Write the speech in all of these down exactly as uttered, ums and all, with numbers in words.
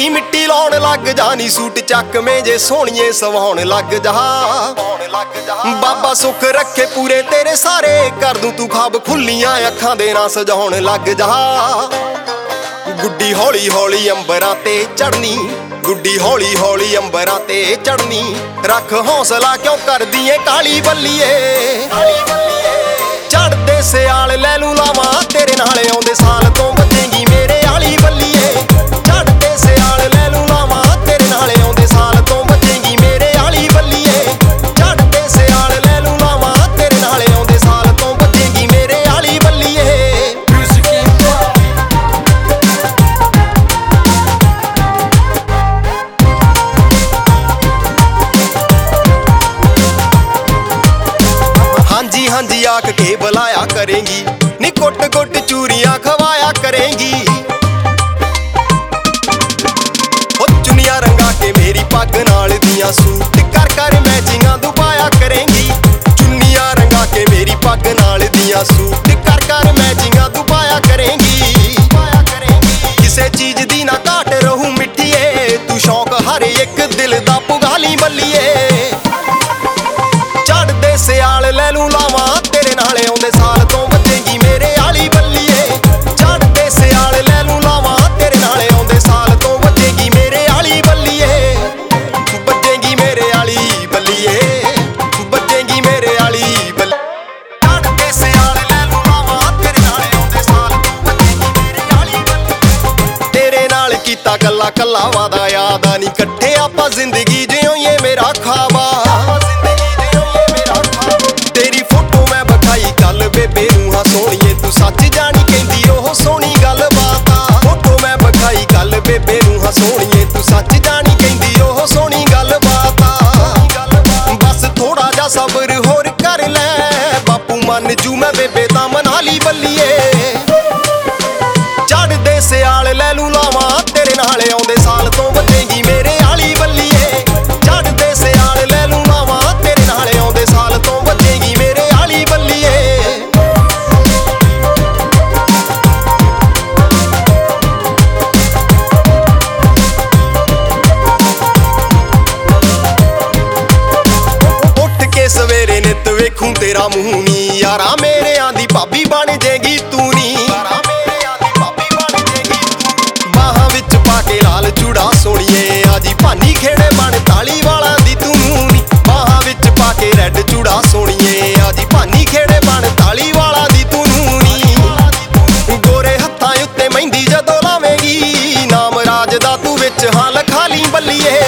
ਮਿੱਟੀ ਮਿੱਟੀ ਲਾਉਣ ਲੱਗ ਜਾ ਨੀ ਸੂਟ ਚੱਕਵੇਂ ਜੇ ਸੋਹਣੀਏ ਸਵਾਉਣ ਲੱਗ ਜਾ। ਬਾਬਾ ਸੁੱਖ ਰੱਖੇ ਪੂਰੇ ਤੇਰੇ ਸਾਰੇ, ਕਰ ਦੂੰ ਤੂੰ ਖਾਬ ਖੁੱਲੀਆਂ ਅੱਖਾਂ ਦੇ ਨਾਲ ਸਜਾਉਣ ਲੱਗ ਜਾ। ਗੁੱਡੀ ਹੌਲੀ ਹੌਲੀ ਅੰਬਰਾਂ ਤੇ ਚੜਨੀ, ਗੁੱਡੀ ਹੌਲੀ ਹੌਲੀ ਅੰਬਰਾਂ ਤੇ ਚੜਨੀ, ਰੱਖ ਹੌਸਲਾ ਕਿਉਂ ਕਰਦੀ ਏ ਕਾਲੀ ਬੱਲੀਏ। ਚੜਦੇ ਸਿਆਲ ਲੈ ਲੂ ਲਾਵਾਂ ਤੇਰੇ ਨਾਲ, ਆਉਂਦੇ ਸਾਲ ਤੋਂ ਬਚੇਗੀ ਮੇਰੇ ਆਲੀ ਬੱਲੀਏ। ਚੜਦੇ ਸਿਆਲ ਲੈ ਲੂ ਲਾਵਾਂ ਤੇਰੇ ਨਾਲ, ਆਉਂਦੇ ਸਾਲ ਤੋਂ ਬਚੇਗੀ ਮੇਰੇ ਆਲੀ ਬੱਲੀਏ। ਚੜਦੇ ਸਿਆਲ ਲੈ ਲੂ ਲਾਵਾਂ ਤੇਰੇ ਨਾਲ, ਆਉਂਦੇ ਸਾਲ ਤੋਂ ਬਚੇਗੀ ਮੇਰੇ ਆਲੀ ਬੱਲੀਏ। ਹਾਂਜੀ ਹਾਂਜੀ ਆਖ ਕੇ ਬੁਲਾਇਆ ਕਰੇਂਗੀ ਨੀ, ਕੁੱਟ ਕੁੱਟ ਚੂਰੀਆਂ ਖਵਾਇਆ ਕਰੇਂਗੀ। ਹੋ ਚੁੰਨੀਆਂ ਰੰਗਾ ਕੇ ਮੇਰੀ ਪੱਗ ਨਾਲ ਦੀਆਂ ਸੂਟ ਕਰ ਕਰ ਮੈਚਿੰਗਾਂ ਦੁਪਾਇਆ ਕਰੇਂਗੀ। ਚੁੰਨੀਆਂ ਰੰਗਾ ਕੇ ਮੇਰੀ ਪੱਗ ਨਾਲ ਦੀਆਂ ਸੂਟ ਕਰ ਕਰ ਮੈਚਿੰਗਾਂ ਦੁਪਾਇਆ ਕਰੇਂਗੀ। ਕਿਸੇ ਚੀਜ਼ ਦੀ ਨਾ ਘਾਟ ਰਹੂ ਮਿੱਠੀਏ, ਤੂੰ ਸ਼ੌਕ ਹਰ ਇੱਕ ਦਿਲ ਦਾ ਪੁਗਾ ਲਈ ਬੱਲੀਏ। ਚੜਦੇ ਸਿਆਲ ਲੈ ਲੂ ਲਾਵਾਂ ਤੇਰੇ ਨਾਲ, ਆਉਂਦੇ ਸਾਲ ਤੋਂ ਬਚੇਗੀ ਮੇਰੇ ਆਲੀ ਬੱਲੀਏ। ਚੜਦੇ ਸਿਆਲ ਲੈ ਲੂ ਲਾਵਾਂ ਤੇਰੇ ਨਾਲ, ਆਉਂਦੇ ਸਾਲ ਤੋਂ ਬਚੇਗੀ ਮੇਰੇ ਆਲੀ ਬੱਲੀਏ। ਬਚੇਗੀ ਮੇਰੇ ਆਲੀ ਬੱਲੀਏ, ਬਚੇਗੀ ਮੇਰੇ ਆਲੀ ਬੱਲੀ। ਚੜਦੇ ਸਿਆਲ ਲੈ ਲੂ ਲਾਵਾਂ ਤੇਰੇ ਨਾਲ, ਆਉਂਦੇ ਸਾਲ ਤੋਂ ਬਚੇਗੀ ਮੇਰੇ ਆਲੀ ਬੱਲੀ। ਤੇਰੇ ਨਾਲ ਕੀਤਾ ਕੱਲਾ ਕੱਲਾ ਵਾਦਾ ਯਾਦ ਆ ਨੀ, ਇਕੱਠੇ ਆਪਾਂ ਜ਼ਿੰਦਗੀ ਜਿਉਈਏ ਮੇਰਾ ਖਾਵਾ। ਕੱਲ ਬੇਬੇ ਨੂੰ ਹਾਂ ਸੋਹਣੀਏ ਤੂੰ ਸੱਚ ਜਾਣੀ ਕਹਿੰਦੀ ਉਹ ਸੋਹਣੀ ਗੱਲ ਬਾਤ ਆ। ਫੋਟੋ ਮੈਂ ਵਿਖਾਈ ਕੱਲ ਬੇਬੇ ਨੂੰ ਹਾਂ ਸੋਹਣੀਏ ਤੂੰ ਸੱਚ ਜਾਣੀ ਕਹਿੰਦੀ ਉਹ ਸੋਹਣੀ ਗੱਲ ਬਾਤ ਆ। ਬਸ ਥੋੜਾ ਜਿਹਾ ਸਬਰ ਹੋਰ ਕਰ ਲੈ, ਬਾਪੂ ਮੰਨ ਜੂ ਮੈਂ ਬੇਬੇ ਤਾਂ ਮਨਾ ਲਈ ਬੱਲੀਏ। ਚੜਦੇ ਸਿਆਲ ਲੈ ਲੂ ਲਾਵਾਂ ਤੇਰੇ ਨਾਲ, ਆਉਂਦੇ ਸਾਲ ਤੋਂ ਬਚੇਗੀ ਮੇਰੇ ਆਲੀ ਬੱਲੀਏ। ਚੜਦੇ ਸਿਆਲ ਲੈ ਲੂ ਲਾਵਾਂ ਤੇਰੇ ਨਾਲ, ਆਉਂਦੇ ਸਾਲ ਤੋਂ ਬਚੇਗੀ ਮੇਰੇ ਆਲੀ ਬੱਲੀਏ। ਸਵੇਰੇ ਨਿੱਤ ਵੇਖੂੰ ਤੇਰਾ ਮੂੰਹ ਨੀ, ਯਾਰਾ ਮੇਰਿਆਂ ਦੀ ਭਾਬੀ ਬਣ ਜੇਗੀ ਤੂੰ ਨੀ। ਬਾਹਾਂ ਵਿੱਚ ਪਾ ਕੇ ਲਾਲ ਚੂੜਾ ਸੋਹਣੀਏ, ਆਜੀ ਭਾਨੀ ਖੇੜੇ ਬਣ ਤਾਲੀ ਵਾਲਾ ਦੀ ਤੂੰ ਨੀ। ਬਾਹਾਂ ਵਿੱਚ ਪਾ ਕੇ ਰੈੱਡ ਚੂੜਾ ਸੋਹਣੀਏ, ਆਜੀ ਭਾਨੀ ਖੇੜੇ ਬਣ ਤਾਲੀ ਵਾਲਾ ਦੀ ਤੂੰ ਨੀ। ਗੋਰੇ ਹੱਥਾਂ ਉੱਤੇ ਮਹਿੰਦੀ ਜਦੋਂ ਲਾਵੇਂਗੀ, ਨਾਮ ਰਾਜ ਦਾ ਤੂੰ ਵਿੱਚ ਹਾਂ ਲਿਖਾ ਲਈ ਬੱਲੀਏ।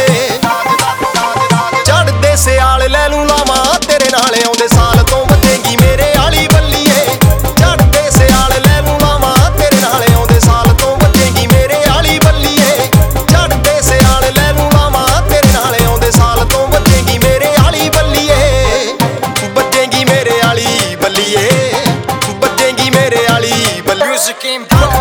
ਚੜਦੇ ਸਿਆਲ ਲੈ ਲੂ ਲਾਵਾਂ ਤੇਰੇ ਨਾਲ, ਆਉਂਦੇ ਸਾਲ ਤੋਂ ਬਚੇਗੀ ਮੇਰੇ ਆਲੀ ਬੱਲੀਏ। ਚੜਦੇ ਸਿਆਲ ਲੈ ਲੂ ਲਾਵਾਂ ਤੇਰੇ ਨਾਲ, ਆਉਂਦੇ ਸਾਲ ਤੋਂ ਬਚੇਗੀ ਮੇਰੇ ਆਲੀ ਬੱਲੀਏ। ਚੜਦੇ ਸਿਆਲ ਲੈ ਲੂ ਲਾਵਾਂ ਤੇਰੇ ਨਾਲ, ਆਉਂਦੇ ਸਾਲ ਤੋਂ ਬਚੇਗੀ ਮੇਰੇ ਆਲੀ ਬੱਲੀਏ। ਬਚੇਗੀ ਮੇਰੇ ਆਲੀ ਬੱਲੀਏ, ਬਚੇਗੀ ਮੇਰੇ ਆਲੀ ਬੱਲੀਏ।